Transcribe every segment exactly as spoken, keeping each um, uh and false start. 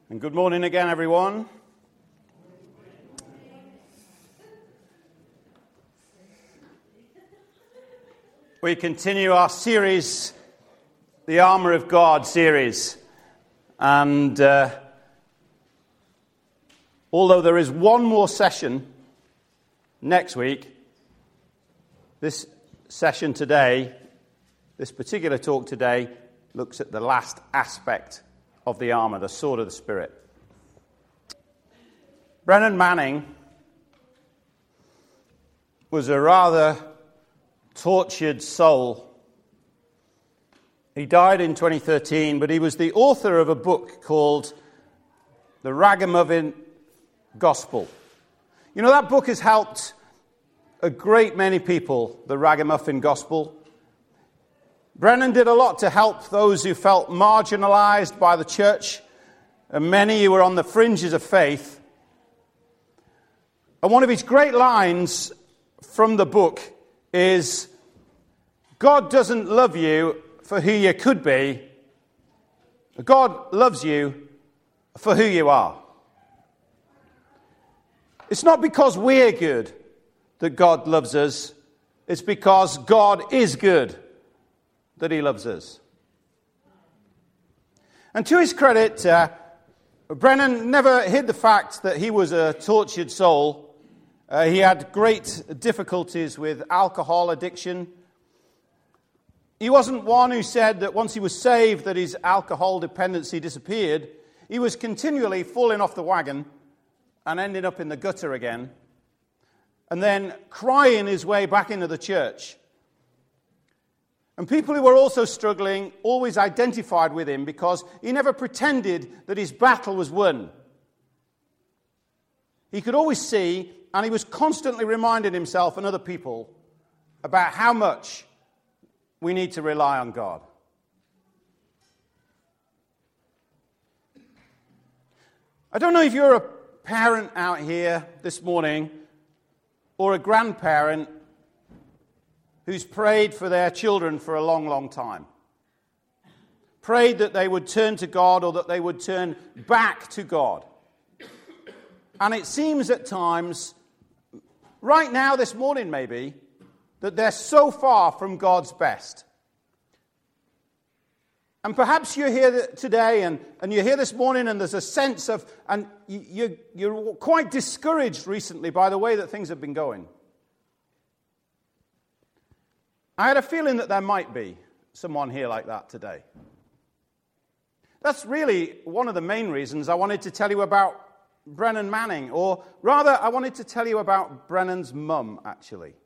And good morning again, everyone. We continue our series, the Armour of God series. And uh, although there is one more session next week, this session today, this particular talk today, looks at the last aspect of the armour, the sword of the Spirit. Brennan Manning was a rather tortured soul. He died in twenty thirteen, but he was the author of a book called The Ragamuffin Gospel. You know, that book has helped a great many people, the Ragamuffin Gospel. Brennan did a lot to help those who felt marginalized by the church, and many who were on the fringes of faith. And one of his great lines from the book is, God doesn't love you for who you could be. God loves you for who you are. It's not because we're good that God loves us. It's because God is good that he loves us. And to his credit, uh, Brennan never hid the fact that he was a tortured soul. Uh, he had great difficulties with alcohol addiction. He wasn't one who said that once he was saved that his alcohol dependency disappeared. He was continually falling off the wagon and ending up in the gutter again, and then crying his way back into the church. And people who were also struggling always identified with him because he never pretended that his battle was won. He could always see, and he was constantly reminding himself and other people about how much we need to rely on God. I don't know if you're a parent out here this morning or a grandparent who's prayed for their children for a long, long time. Prayed that they would turn to God or that they would turn back to God. And it seems at times, right now, this morning maybe, that they're so far from God's best. And perhaps you're here today and, and you're here this morning and there's a sense of, and you, you're quite discouraged recently by the way that things have been going. I had a feeling that there might be someone here like that today. That's really one of the main reasons I wanted to tell you about Brennan Manning, or rather, I wanted to tell you about Brennan's mum, actually.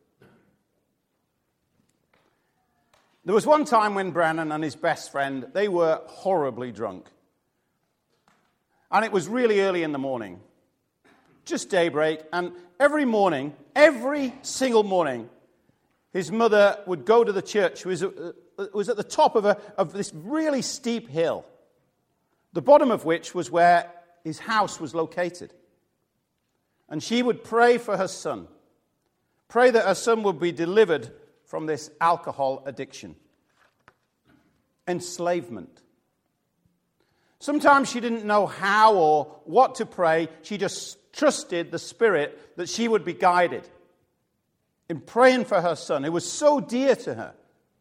There was one time when Brennan and his best friend, they were horribly drunk. And it was really early in the morning, just daybreak, and every morning, every single morning, his mother would go to the church, which was at the top of, a, of this really steep hill, the bottom of which was where his house was located. And she would pray for her son, pray that her son would be delivered from this alcohol addiction, enslavement. Sometimes she didn't know how or what to pray. She just trusted the Spirit that she would be guided in praying for her son, who was so dear to her.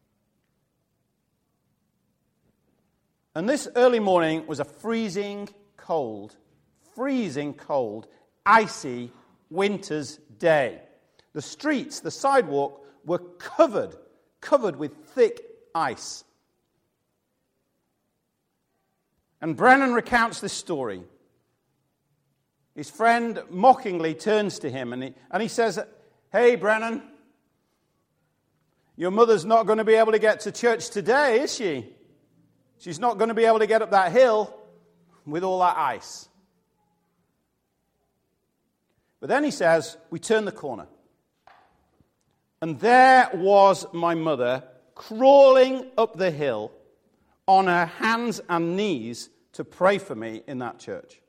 And this early morning was a freezing cold, freezing cold, icy winter's day. The streets, the sidewalk, were covered, covered with thick ice. And Brennan recounts this story. His friend mockingly turns to him and he, and he says, "Hey, Brennan, your mother's not going to be able to get to church today, is she? She's not going to be able to get up that hill with all that ice." But then he says, we turn the corner. And there was my mother crawling up the hill on her hands and knees to pray for me in that church.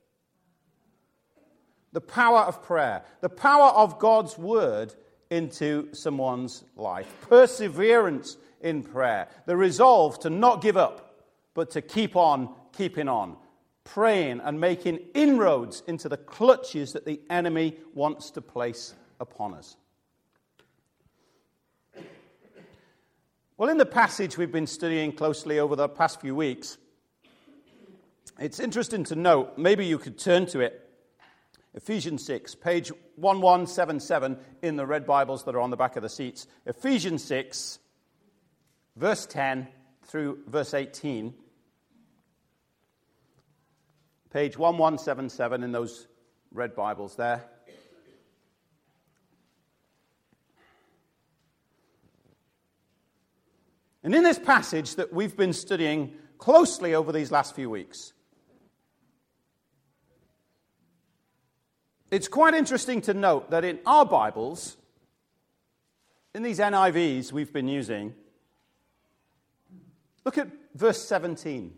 The power of prayer, the power of God's word into someone's life. Perseverance in prayer, the resolve to not give up, but to keep on keeping on. praying and making inroads into the clutches that the enemy wants to place upon us. Well, in the passage we've been studying closely over the past few weeks, it's interesting to note, maybe you could turn to it, Ephesians six, page eleven seventy-seven in the red Bibles that are on the back of the seats. Ephesians six, verse ten through verse eighteen. Page eleven seventy-seven in those red Bibles there. And in this passage that we've been studying closely over these last few weeks, it's quite interesting to note that in our Bibles, in these N I Vs we've been using, look at verse seventeen.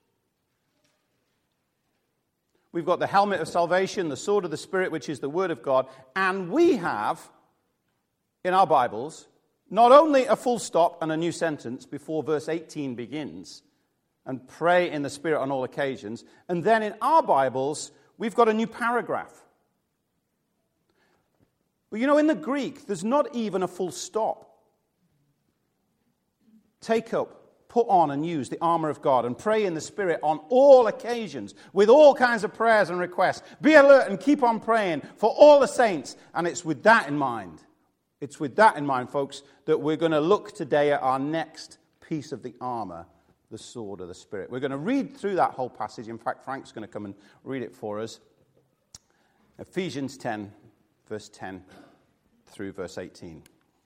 We've got the helmet of salvation, the sword of the Spirit, which is the Word of God, and we have, in our Bibles, not only a full stop and a new sentence before verse eighteen begins, and pray in the Spirit on all occasions, and then in our Bibles, we've got a new paragraph. But you know, in the Greek, there's not even a full stop. Take up, put on and use the armor of God and pray in the Spirit on all occasions with all kinds of prayers and requests. Be alert and keep on praying for all the saints. And it's with that in mind, it's with that in mind, folks, that we're going to look today at our next piece of the armor, the sword of the Spirit. We're going to read through that whole passage. In fact, Frank's going to come and read it for us. Ephesians ten, verse ten through verse eighteen.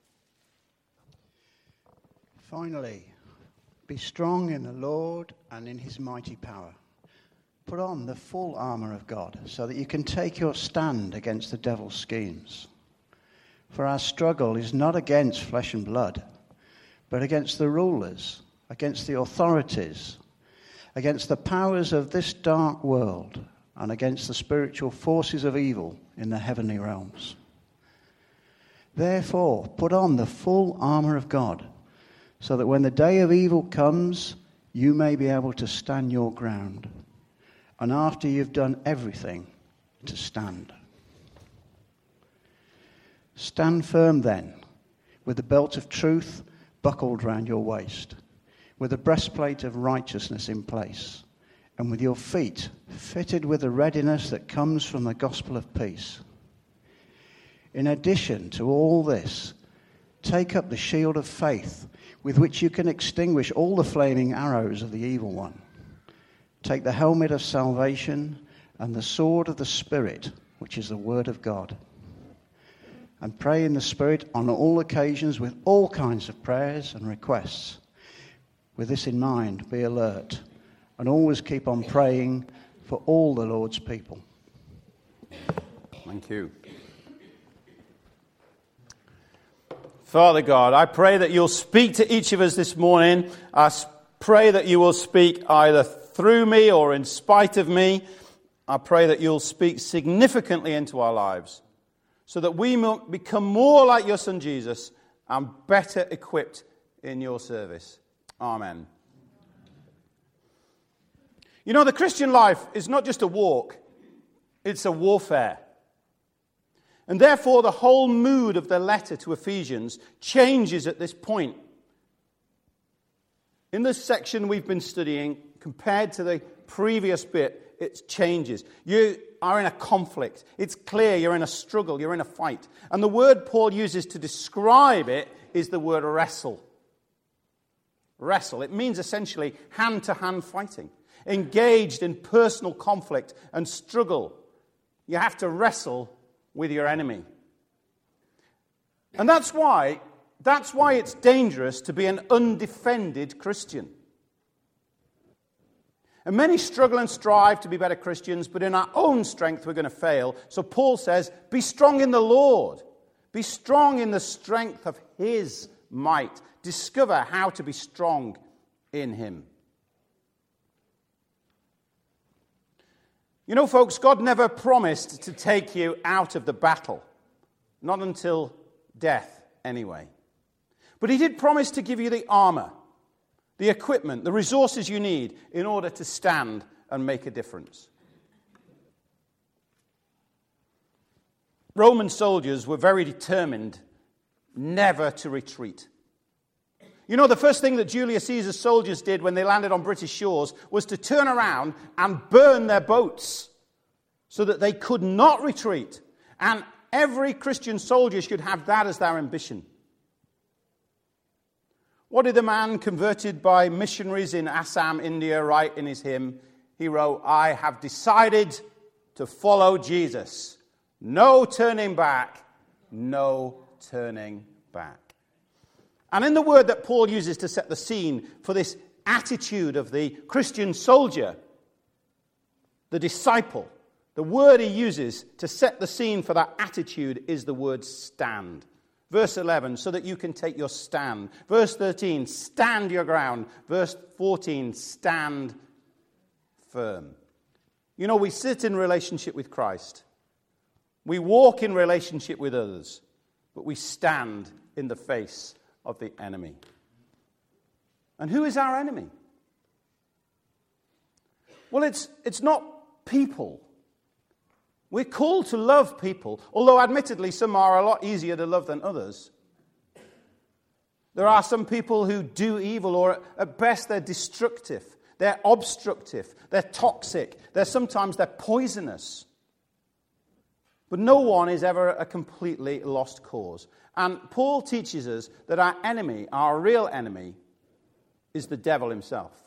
Finally, be strong in the Lord and in his mighty power. Put on the full armor of God so that you can take your stand against the devil's schemes. For our struggle is not against flesh and blood, but against the rulers, against the authorities, against the powers of this dark world, and against the spiritual forces of evil in the heavenly realms. Therefore, put on the full armor of God, so that when the day of evil comes, you may be able to stand your ground. And after you've done everything, to stand. Stand firm then, with the belt of truth buckled round your waist, with the breastplate of righteousness in place, and with your feet fitted with the readiness that comes from the gospel of peace. In addition to all this, take up the shield of faith, with which you can extinguish all the flaming arrows of the evil one. Take the helmet of salvation and the sword of the Spirit, which is the word of God. And pray in the Spirit on all occasions with all kinds of prayers and requests. With this in mind, be alert and always keep on praying for all the Lord's people. Thank you. Father God, I pray that you'll speak to each of us this morning. I pray that you will speak either through me or in spite of me. I pray that you'll speak significantly into our lives so that we will become more like your Son Jesus and better equipped in your service. Amen. You know, the Christian life is not just a walk, it's a warfare. And therefore, the whole mood of the letter to Ephesians changes at this point. In this section we've been studying, compared to the previous bit, it changes. You are in a conflict. It's clear you're in a struggle, you're in a fight. And the word Paul uses to describe it is the word wrestle. Wrestle. It means essentially hand-to-hand fighting. Engaged in personal conflict and struggle. You have to wrestle with your enemy. And that's why, that's why it's dangerous to be an undefended Christian. And many struggle and strive to be better Christians, but in our own strength we're going to fail. So Paul says, be strong in the Lord. Be strong in the strength of his might. Discover how to be strong in him. You know, folks, God never promised to take you out of the battle. Not until death, anyway. But he did promise to give you the armor, the equipment, the resources you need in order to stand and make a difference. Roman soldiers were very determined never to retreat. You know, the first thing that Julius Caesar's soldiers did when they landed on British shores was to turn around and burn their boats so that they could not retreat. And every Christian soldier should have that as their ambition. What did the man converted by missionaries in Assam, India, write in his hymn? He wrote, "I have decided to follow Jesus. No turning back, no turning back." And in the word that Paul uses to set the scene for this attitude of the Christian soldier, the disciple, the word he uses to set the scene for that attitude is the word stand. Verse eleven, so that you can take your stand. Verse thirteen, stand your ground. Verse fourteen, stand firm. You know, we sit in relationship with Christ. We walk in relationship with others, but we stand in the face of the enemy. And who is our enemy? Well, it's, it's not people. We're called to love people, although admittedly some are a lot easier to love than others. There are some people who do evil, or at best they're destructive, they're obstructive, they're toxic, they're sometimes they're poisonous. But no one is ever a completely lost cause. And Paul teaches us that our enemy, our real enemy, is the devil himself.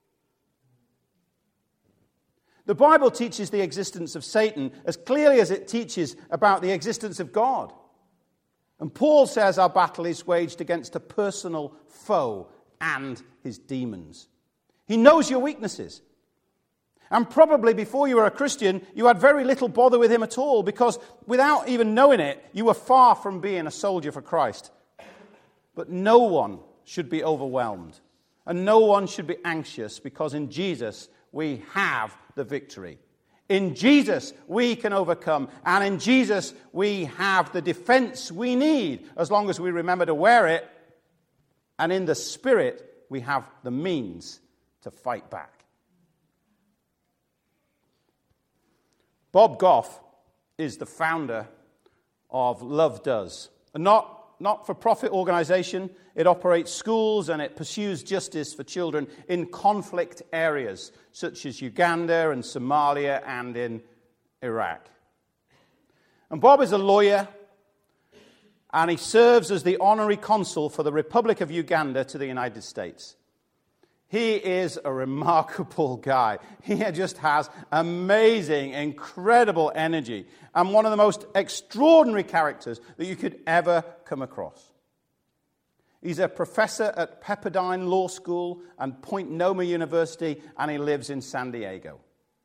The Bible teaches the existence of Satan as clearly as it teaches about the existence of God. And Paul says our battle is waged against a personal foe and his demons. He knows your weaknesses. And probably before you were a Christian, you had very little bother with him at all, because without even knowing it, you were far from being a soldier for Christ. But no one should be overwhelmed, and no one should be anxious, because in Jesus we have the victory. In Jesus we can overcome, and in Jesus we have the defense we need, as long as we remember to wear it, and in the Spirit we have the means to fight back. Bob Goff is the founder of Love Does, a not, not-for-profit organization. It operates schools and it pursues justice for children in conflict areas, such as Uganda and Somalia and in Iraq. And Bob is a lawyer, and he serves as the honorary consul for the Republic of Uganda to the United States. He is a remarkable guy. He just has amazing, incredible energy, and one of the most extraordinary characters that you could ever come across. He's a professor at Pepperdine Law School and Point Loma University, and he lives in San Diego.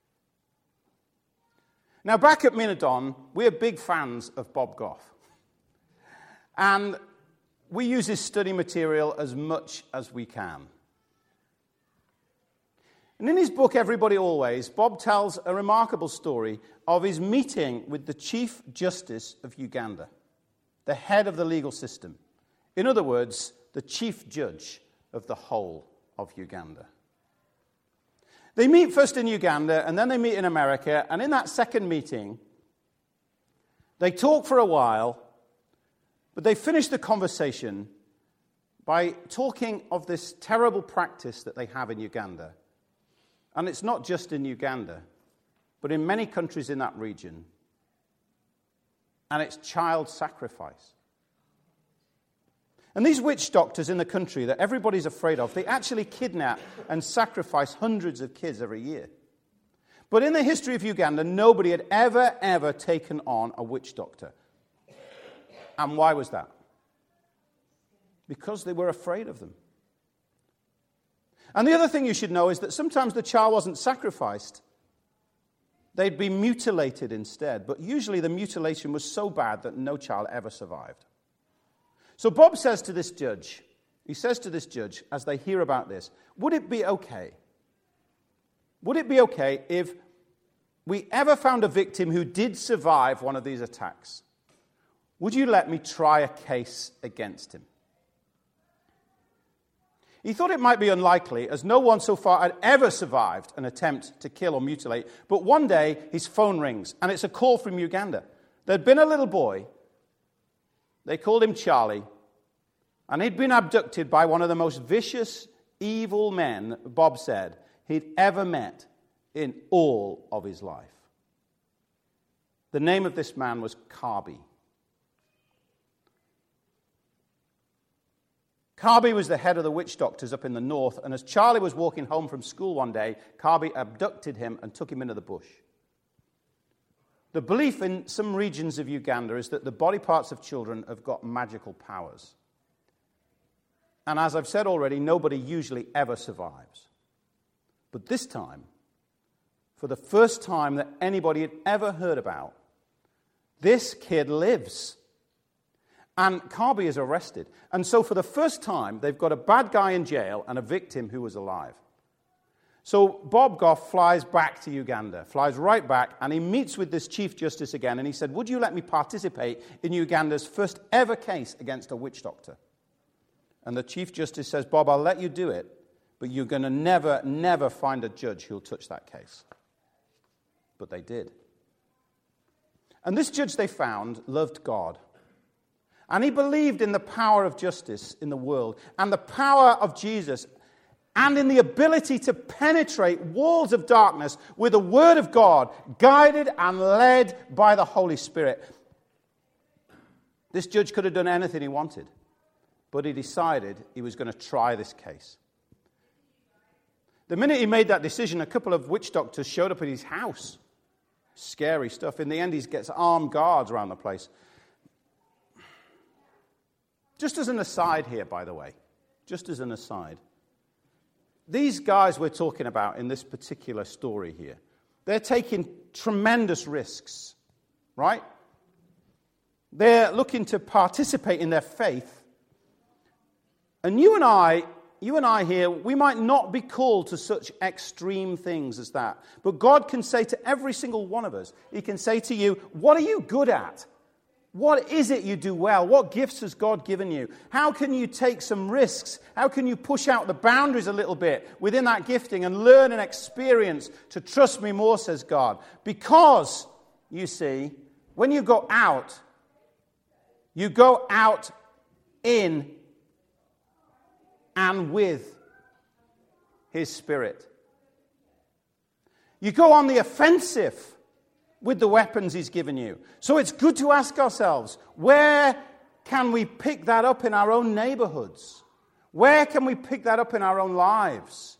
Now, back at Minadon, we're big fans of Bob Goff. And we use his study material as much as we can. And in his book, Everybody Always, Bob tells a remarkable story of his meeting with the Chief Justice of Uganda, the head of the legal system. In other words, the chief judge of the whole of Uganda. They meet first in Uganda, and then they meet in America, and in that second meeting, they talk for a while, but they finish the conversation by talking of this terrible practice that they have in Uganda. And it's not just in Uganda, but in many countries in that region. And it's child sacrifice. And these witch doctors in the country that everybody's afraid of, they actually kidnap and sacrifice hundreds of kids every year. But in the history of Uganda, nobody had ever, ever taken on a witch doctor. And why was that? Because they were afraid of them. And the other thing you should know is that sometimes the child wasn't sacrificed. They'd be mutilated instead. But usually the mutilation was so bad that no child ever survived. So Bob says to this judge, he says to this judge, as they hear about this, would it be okay? Would it be okay if we ever found a victim who did survive one of these attacks? Would you let me try a case against him? He thought it might be unlikely, as no one so far had ever survived an attempt to kill or mutilate. But one day, his phone rings, and it's a call from Uganda. There'd been a little boy. They called him Charlie, and he'd been abducted by one of the most vicious, evil men, Bob said, he'd ever met in all of his life. The name of this man was Kabi. Kabi was the head of the witch doctors up in the north, and as Charlie was walking home from school one day, Kabi abducted him and took him into the bush. The belief in some regions of Uganda is that the body parts of children have got magical powers. And as I've said already, nobody usually ever survives. But this time, for the first time that anybody had ever heard about, this kid lives. And Kabi is arrested. And so for the first time, they've got a bad guy in jail and a victim who was alive. So Bob Goff flies back to Uganda, flies right back, and he meets with this Chief Justice again, and he said, would you let me participate in Uganda's first ever case against a witch doctor? And the Chief Justice says, Bob, I'll let you do it, but you're going to never, never find a judge who'll touch that case. But they did. And this judge they found loved God. And he believed in the power of justice in the world and the power of Jesus and in the ability to penetrate walls of darkness with the Word of God, guided and led by the Holy Spirit. This judge could have done anything he wanted, but he decided he was going to try this case. The minute he made that decision, a couple of witch doctors showed up at his house. Scary stuff. In the end, he gets armed guards around the place. Just as an aside here, by the way, just as an aside, these guys we're talking about in this particular story here, they're taking tremendous risks, right? They're looking to participate in their faith. And you and I, you and I here, we might not be called to such extreme things as that. But God can say to every single one of us, He can say to you, what are you good at? What is it you do well? What gifts has God given you? How can you take some risks? How can you push out the boundaries a little bit within that gifting and learn and experience to trust me more, says God? Because, you see, when you go out, you go out in and with His Spirit. You go on the offensive with the weapons He's given you. So it's good to ask ourselves, where can we pick that up in our own neighborhoods? Where can we pick that up in our own lives?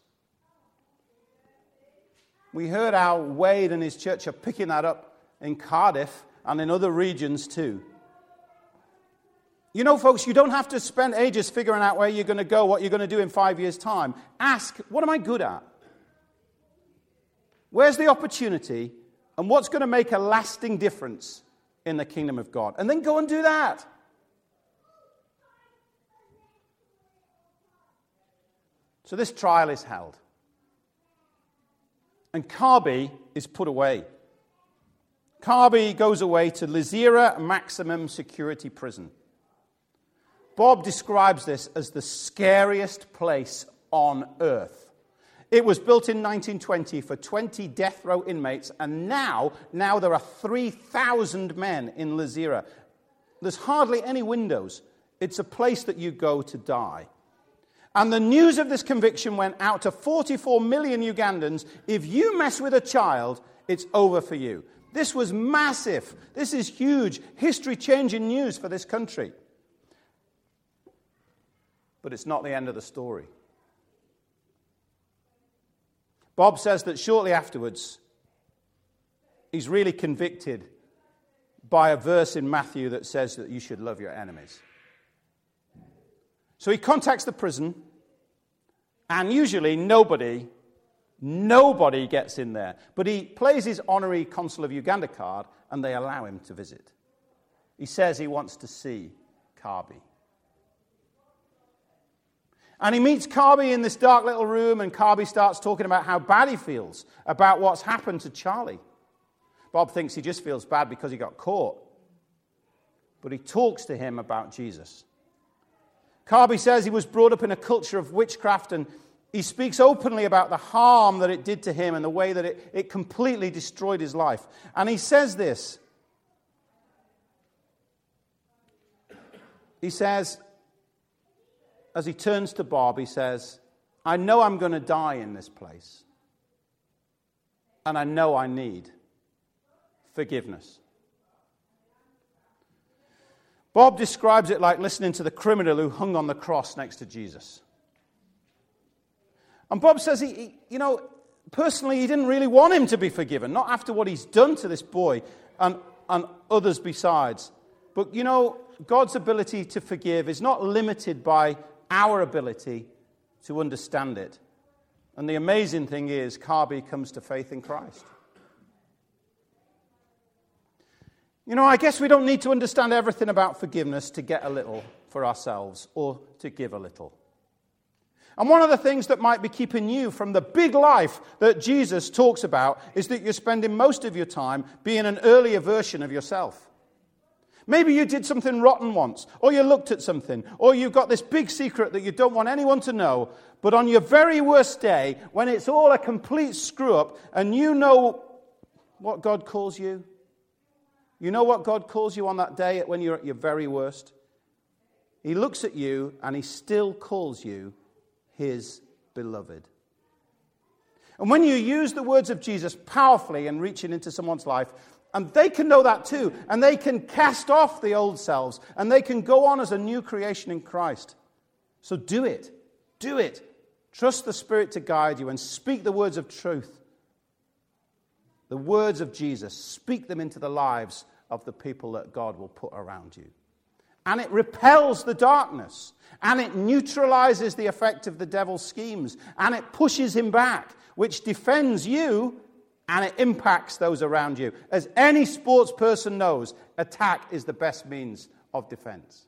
We heard how Wade and his church are picking that up in Cardiff and in other regions too. You know, folks, you don't have to spend ages figuring out where you're going to go, what you're going to do in five years' time. Ask, what am I good at? Where's the opportunity? And what's going to make a lasting difference in the kingdom of God? And then go and do that. So this trial is held. And Kabi is put away. Kabi goes away to Lizira Maximum Security Prison. Bob describes this as the scariest place on earth. It was built in nineteen twenty for twenty death row inmates, and now, now there are three thousand men in Lizira. There's hardly any windows. It's a place that you go to die. And the news of this conviction went out to forty-four million Ugandans. If you mess with a child, it's over for you. This was massive. This is huge, history-changing news for this country. But it's not the end of the story. Bob says that shortly afterwards, he's really convicted by a verse in Matthew that says that you should love your enemies. So he contacts the prison, and usually nobody, nobody gets in there. But he plays his honorary Consul of Uganda card, and they allow him to visit. He says he wants to see Kabi. And he meets Kabi in this dark little room, and Kabi starts talking about how bad he feels about what's happened to Charlie. Bob thinks he just feels bad because he got caught. But he talks to him about Jesus. Carby says he was brought up in a culture of witchcraft, and he speaks openly about the harm that it did to him and the way that it, it completely destroyed his life. And he says this. He says, as he turns to Bob, he says, I know I'm going to die in this place. And I know I need forgiveness. Bob describes it like listening to the criminal who hung on the cross next to Jesus. And Bob says, he, he, you know, personally, he didn't really want him to be forgiven, not after what he's done to this boy and, and others besides. But, you know, God's ability to forgive is not limited by our ability to understand it. And the amazing thing is, Carby comes to faith in Christ. You know, I guess we don't need to understand everything about forgiveness to get a little for ourselves or to give a little. And one of the things that might be keeping you from the big life that Jesus talks about is that you're spending most of your time being an earlier version of yourself. Maybe you did something rotten once, or you looked at something, or you've got this big secret that you don't want anyone to know, but on your very worst day, when it's all a complete screw-up, and you know what God calls you, you know what God calls you on that day when you're at your very worst? He looks at you, and he still calls you his beloved. And when you use the words of Jesus powerfully and reaching into someone's life, and they can know that too, and they can cast off the old selves, and they can go on as a new creation in Christ. So do it. Do it. Trust the Spirit to guide you and speak the words of truth. The words of Jesus. Speak them into the lives of the people that God will put around you. And it repels the darkness. And it neutralizes the effect of the devil's schemes. And it pushes him back, which defends you. And it impacts those around you. As any sports person knows, attack is the best means of defense.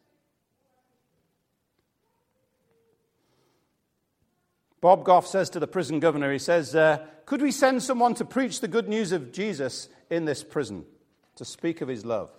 Bob Goff says to the prison governor, he says, uh, could we send someone to preach the good news of Jesus in this prison, to speak of his love?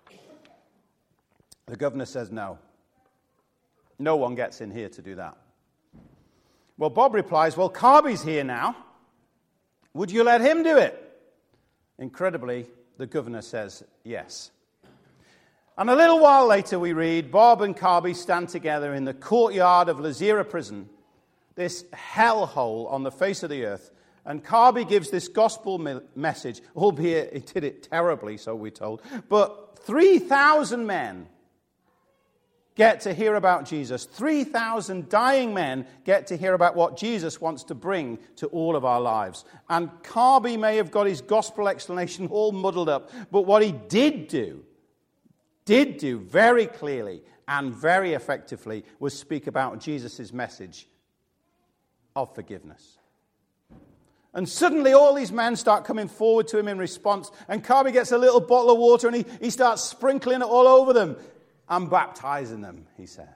The governor says no. No one gets in here to do that. Well, Bob replies, well, Carby's here now. Would you let him do it? Incredibly, the governor says yes. And a little while later we read, Bob and Carby stand together in the courtyard of Lizira prison, this hellhole on the face of the earth. And Carby gives this gospel me- message, albeit he did it terribly, so we're told. But three thousand men get to hear about Jesus. three thousand dying men get to hear about what Jesus wants to bring to all of our lives. And Carby may have got his gospel explanation all muddled up, but what he did do, did do very clearly and very effectively was speak about Jesus' message of forgiveness. And suddenly all these men start coming forward to him in response, and Carby gets a little bottle of water and he, he starts sprinkling it all over them. I'm baptizing them, he says.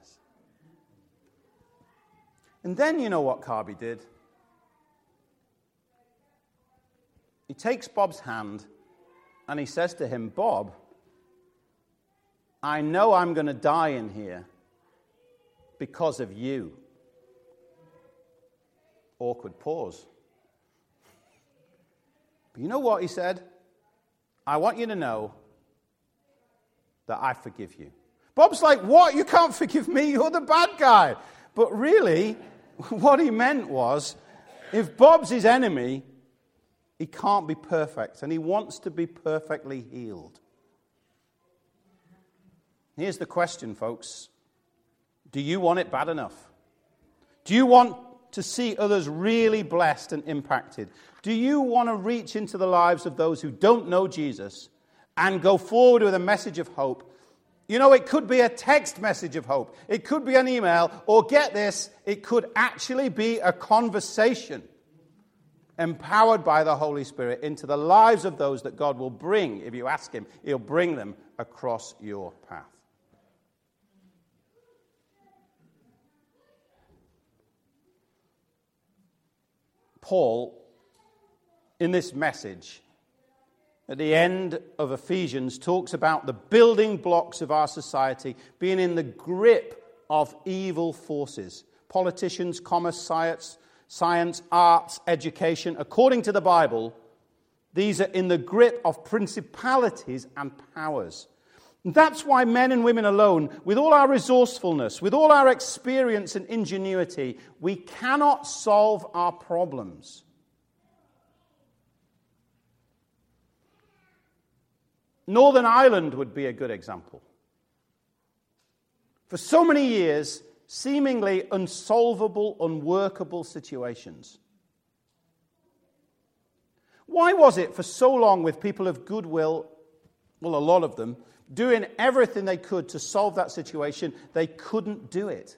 And then you know what Carby did? He takes Bob's hand and he says to him, Bob, I know I'm going to die in here because of you. Awkward pause. But you know what he said? I want you to know that I forgive you. Bob's like, what? You can't forgive me. You're the bad guy. But really, what he meant was, if Bob's his enemy, he can't be perfect. And he wants to be perfectly healed. Here's the question, folks. Do you want it bad enough? Do you want to see others really blessed and impacted? Do you want to reach into the lives of those who don't know Jesus and go forward with a message of hope? You know, it could be a text message of hope. It could be an email. Or get this, it could actually be a conversation empowered by the Holy Spirit into the lives of those that God will bring. If you ask him, he'll bring them across your path. Paul, in this message, at the end of Ephesians, talks about the building blocks of our society being in the grip of evil forces. Politicians, commerce, science, science, arts, education. According to the Bible, these are in the grip of principalities and powers. And that's why men and women alone, with all our resourcefulness, with all our experience and ingenuity, we cannot solve our problems. Northern Ireland would be a good example. For so many years, seemingly unsolvable, unworkable situations. Why was it for so long with people of goodwill, well, a lot of them, doing everything they could to solve that situation, they couldn't do it?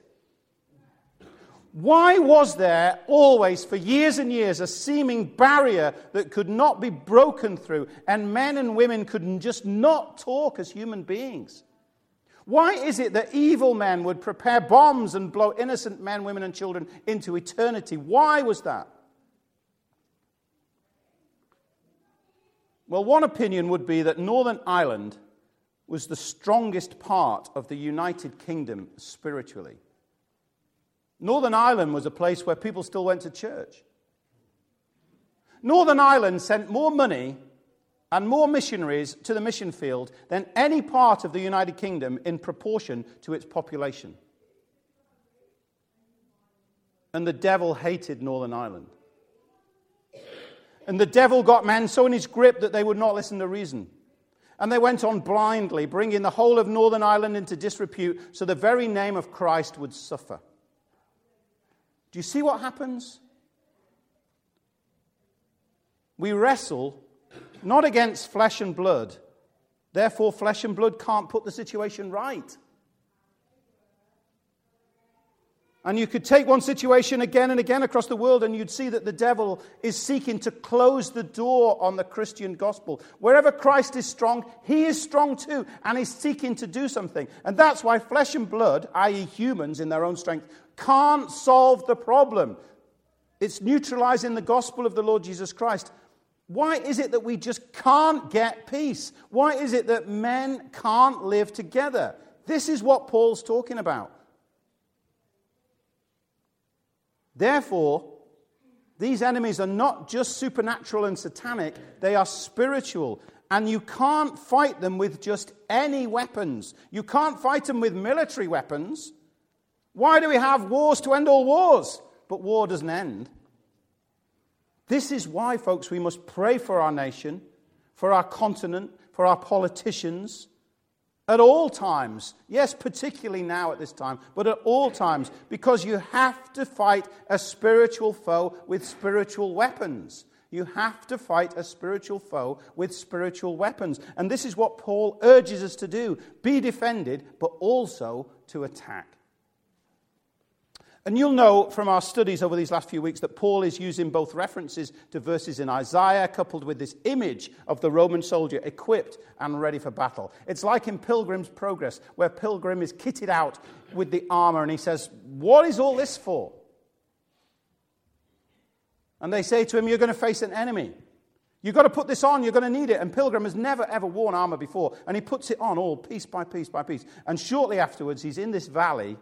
Why was there always, for years and years, a seeming barrier that could not be broken through, and men and women could just not talk as human beings? Why is it that evil men would prepare bombs and blow innocent men, women, and children into eternity? Why was that? Well, one opinion would be that Northern Ireland was the strongest part of the United Kingdom spiritually. Northern Ireland was a place where people still went to church. Northern Ireland sent more money and more missionaries to the mission field than any part of the United Kingdom in proportion to its population. And the devil hated Northern Ireland. And the devil got men so in his grip that they would not listen to reason. And they went on blindly, bringing the whole of Northern Ireland into disrepute, so the very name of Christ would suffer. Do you see what happens? We wrestle not against flesh and blood. Therefore, flesh and blood can't put the situation right. And you could take one situation again and again across the world, and you'd see that the devil is seeking to close the door on the Christian gospel. Wherever Christ is strong, he is strong too, and he's seeking to do something. And that's why flesh and blood, that is humans in their own strength, can't solve the problem. It's neutralizing the gospel of the Lord Jesus Christ. Why is it that we just can't get peace? Why is it that men can't live together? This is what Paul's talking about. Therefore, these enemies are not just supernatural and satanic, they are spiritual. And you can't fight them with just any weapons. You can't fight them with military weapons. Why do we have wars to end all wars? But war doesn't end. This is why, folks, we must pray for our nation, for our continent, for our politicians, at all times. Yes, particularly now at this time, but at all times, because you have to fight a spiritual foe with spiritual weapons. You have to fight a spiritual foe with spiritual weapons. And this is what Paul urges us to do. Be defended, but also to attack. And you'll know from our studies over these last few weeks that Paul is using both references to verses in Isaiah coupled with this image of the Roman soldier equipped and ready for battle. It's like in Pilgrim's Progress, where Pilgrim is kitted out with the armor and he says, "What is all this for?" And they say to him, "You're going to face an enemy. You've got to put this on, you're going to need it." And Pilgrim has never ever worn armor before, and he puts it on all piece by piece by piece. And shortly afterwards, he's in this valley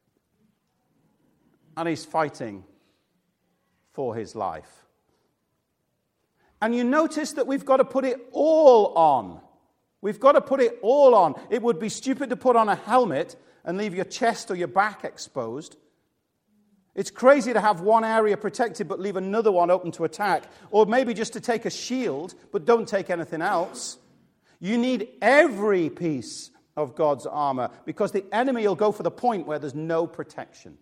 and he's fighting for his life. And you notice that we've got to put it all on. We've got to put it all on. It would be stupid to put on a helmet and leave your chest or your back exposed. It's crazy to have one area protected but leave another one open to attack. Or maybe just to take a shield but don't take anything else. You need every piece of God's armor because the enemy will go for the point where there's no protection.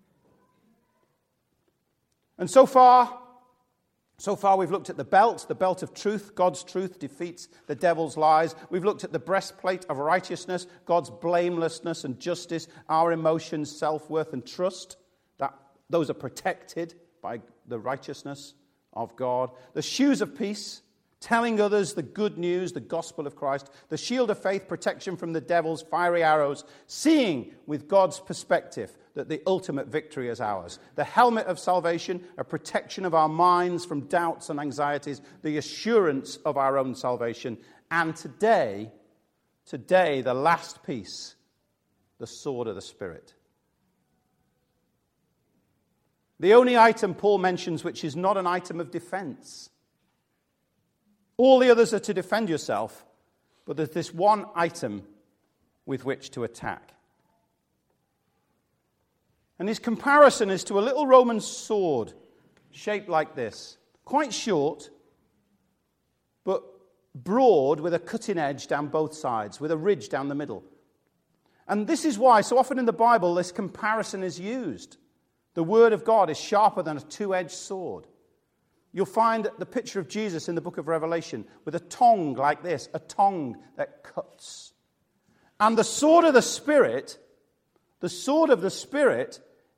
And so far, so far we've looked at the belt, the belt of truth. God's truth defeats the devil's lies. We've looked at the breastplate of righteousness, God's blamelessness and justice, our emotions, self-worth and trust. That those are protected by the righteousness of God. The shoes of peace, telling others the good news, the gospel of Christ. The shield of faith, protection from the devil's fiery arrows. Seeing with God's perspective that the ultimate victory is ours. The helmet of salvation, a protection of our minds from doubts and anxieties, the assurance of our own salvation. And today, today, the last piece, the sword of the Spirit. The only item Paul mentions which is not an item of defense. All the others are to defend yourself, but there's this one item with which to attack. And his comparison is to a little Roman sword shaped like this, quite short, but broad with a cutting edge down both sides, with a ridge down the middle. And this is why so often in the Bible this comparison is used. The Word of God is sharper than a two-edged sword. You'll find the picture of Jesus in the book of Revelation with a tongue like this, a tongue that cuts. And the sword of the Spirit, the sword of the Spirit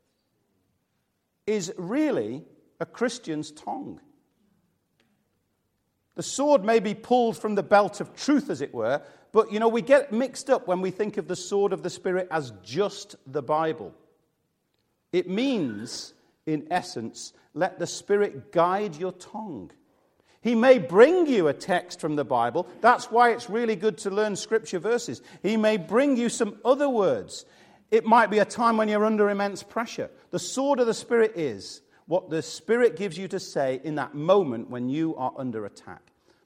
is really a Christian's tongue. The sword may be pulled from the belt of truth, as it were, but, you know, we get mixed up when we think of the sword of the Spirit as just the Bible. It means, in essence, let the Spirit guide your tongue. He may bring you a text from the Bible. That's why it's really good to learn Scripture verses. He may bring you some other words. It might be a time when you're under immense pressure. The sword of the Spirit is what the Spirit gives you to say in that moment when you are under attack.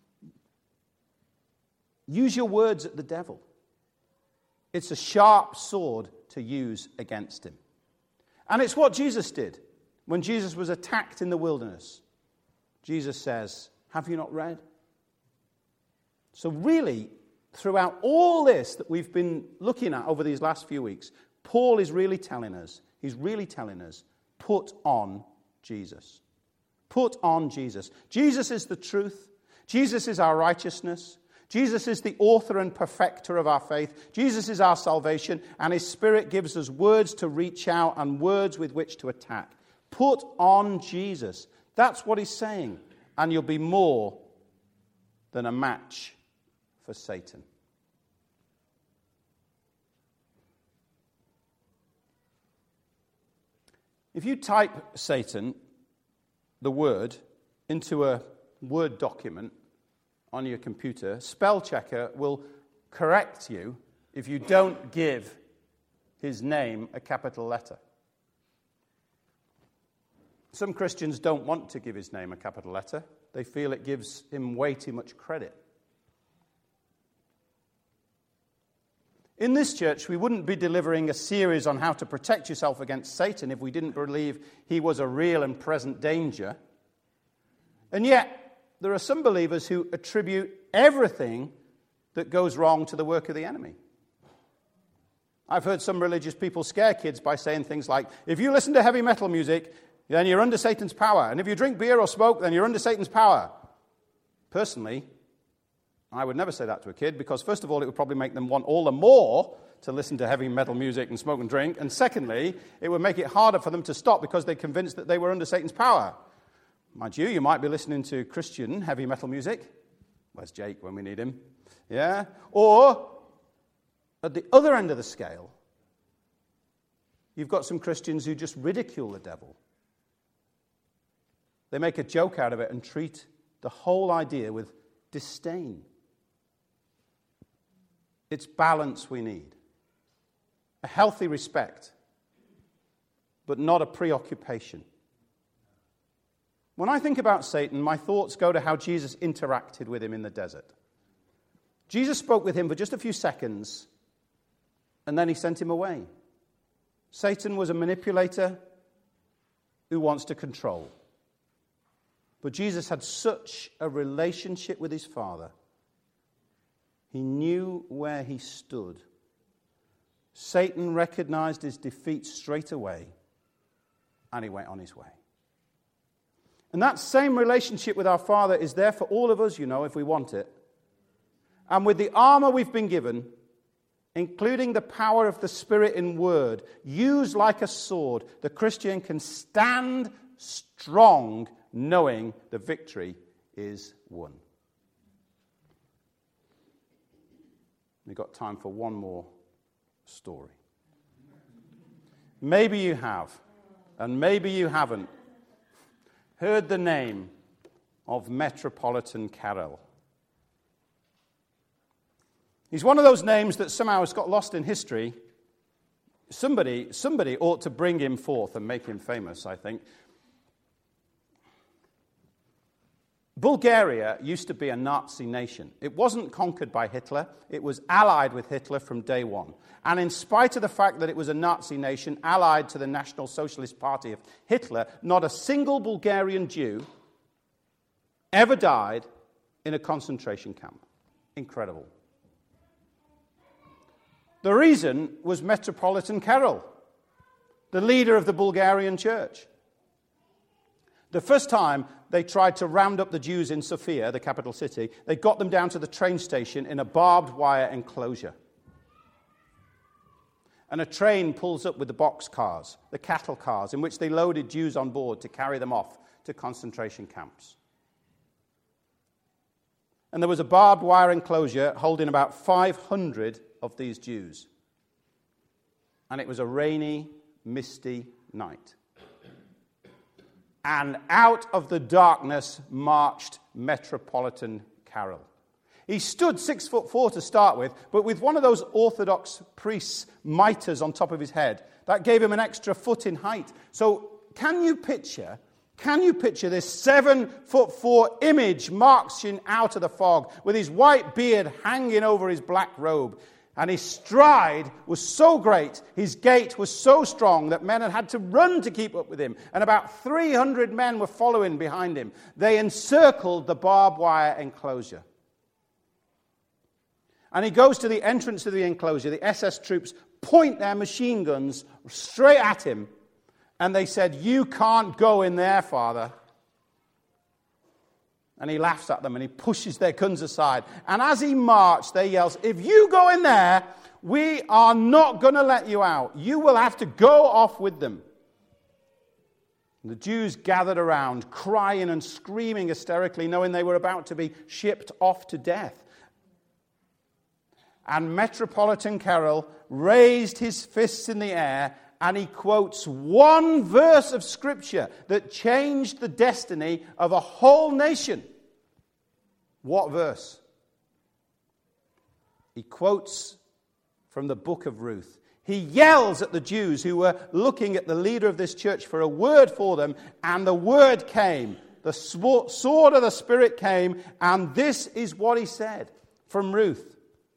Use your words at the devil. It's a sharp sword to use against him. And it's what Jesus did when Jesus was attacked in the wilderness. Jesus says, have you not read? So really, throughout all this that we've been looking at over these last few weeks, Paul is really telling us, he's really telling us, put on Jesus. Put on Jesus. Jesus is the truth. Jesus is our righteousness. Jesus is the author and perfecter of our faith. Jesus is our salvation, and his Spirit gives us words to reach out and words with which to attack. Put on Jesus. That's what he's saying. And you'll be more than a match for Satan. If you type Satan, the word, into a Word document on your computer, spell checker will correct you if you don't give his name a capital letter. Some Christians don't want to give his name a capital letter. They feel it gives him way too much credit. In this church, we wouldn't be delivering a series on how to protect yourself against Satan if we didn't believe he was a real and present danger. And yet, there are some believers who attribute everything that goes wrong to the work of the enemy. I've heard some religious people scare kids by saying things like, if you listen to heavy metal music, then you're under Satan's power. And if you drink beer or smoke, then you're under Satan's power. Personally, I would never say that to a kid because, first of all, it would probably make them want all the more to listen to heavy metal music and smoke and drink. And secondly, it would make it harder for them to stop because they're convinced that they were under Satan's power. Mind you, you might be listening to Christian heavy metal music. Where's Jake when we need him? Yeah? Or, at the other end of the scale, you've got some Christians who just ridicule the devil. They make a joke out of it and treat the whole idea with disdain. It's balance we need. A healthy respect, but not a preoccupation. When I think about Satan, my thoughts go to how Jesus interacted with him in the desert. Jesus spoke with him for just a few seconds, and then he sent him away. Satan was a manipulator who wants to control. But Jesus had such a relationship with his Father. He knew where he stood. Satan recognized his defeat straight away, and he went on his way. And that same relationship with our Father is there for all of us, you know, if we want it. And with the armor we've been given, including the power of the Spirit in word, used like a sword, the Christian can stand strong knowing the victory is won. We've got time for one more story. Maybe you have, and maybe you haven't, heard the name of Metropolitan Carroll. He's one of those names that somehow has got lost in history. Somebody, somebody ought to bring him forth and make him famous, I think. Bulgaria used to be a Nazi nation. It wasn't conquered by Hitler. It was allied with Hitler from day one. And in spite of the fact that it was a Nazi nation allied to the National Socialist Party of Hitler, not a single Bulgarian Jew ever died in a concentration camp. Incredible. The reason was Metropolitan Kirill, the leader of the Bulgarian church. The first time they tried to round up the Jews in Sofia, the capital city, they got them down to the train station in a barbed wire enclosure. And a train pulls up with the box cars, the cattle cars, in which they loaded Jews on board to carry them off to concentration camps. And there was a barbed wire enclosure holding about five hundred of these Jews. And it was a rainy, misty night. And out of the darkness marched Metropolitan Kirill. He stood six foot four to start with, but with one of those Orthodox priests' mitres on top of his head, that gave him an extra foot in height. So can you picture, can you picture this seven foot four image marching out of the fog with his white beard hanging over his black robe? And his stride was so great, his gait was so strong that men had had to run to keep up with him. And about three hundred men were following behind him. They encircled the barbed wire enclosure. And he goes to the entrance of the enclosure. The S S troops point their machine guns straight at him. And they said, "You can't go in there, Father." And he laughs at them and he pushes their guns aside. And as he marched, they yell, "If you go in there, we are not going to let you out. You will have to go off with them." And the Jews gathered around, crying and screaming hysterically, knowing they were about to be shipped off to death. And Metropolitan Kirill raised his fists in the air and he quotes one verse of Scripture that changed the destiny of a whole nation. What verse? He quotes from the book of Ruth. He yells at the Jews who were looking at the leader of this church for a word for them, and the word came. The sword of the Spirit came, and this is what he said from Ruth.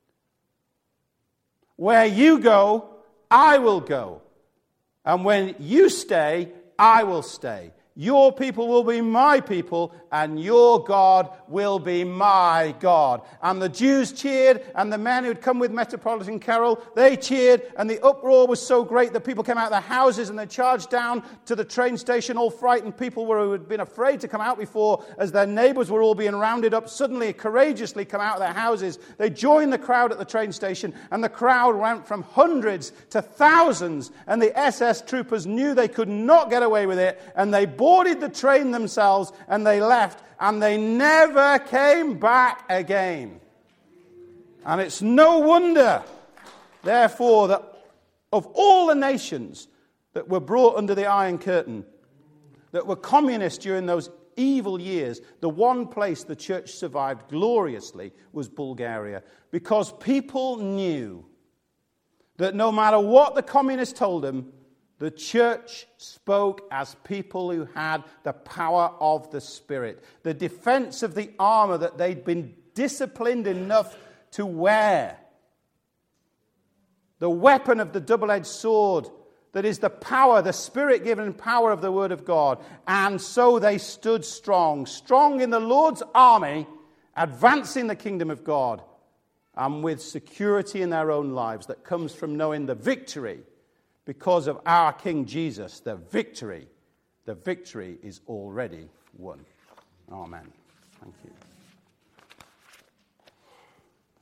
"Where you go, I will go. And when you stay, I will stay. Your people will be my people, and your God will be my God." And the Jews cheered, and the men who'd come with Metropolitan Kirill, they cheered, and the uproar was so great that people came out of their houses and they charged down to the train station, all frightened. People were, who had been afraid to come out before, as their neighbors were all being rounded up, suddenly courageously come out of their houses. They joined the crowd at the train station, and the crowd went from hundreds to thousands, and the S S troopers knew they could not get away with it, and they boarded the train themselves, and they left, and they never came back again. And it's no wonder, therefore, that of all the nations that were brought under the Iron Curtain, that were communist during those evil years, the one place the church survived gloriously was Bulgaria, because people knew that no matter what the communists told them, the church spoke as people who had the power of the Spirit, the defense of the armor that they'd been disciplined enough to wear, the weapon of the double-edged sword that is the power, the Spirit-given power of the Word of God. And so they stood strong, strong in the Lord's army, advancing the kingdom of God, and with security in their own lives that comes from knowing the victory. Because of our King Jesus, the victory, the victory is already won. Amen.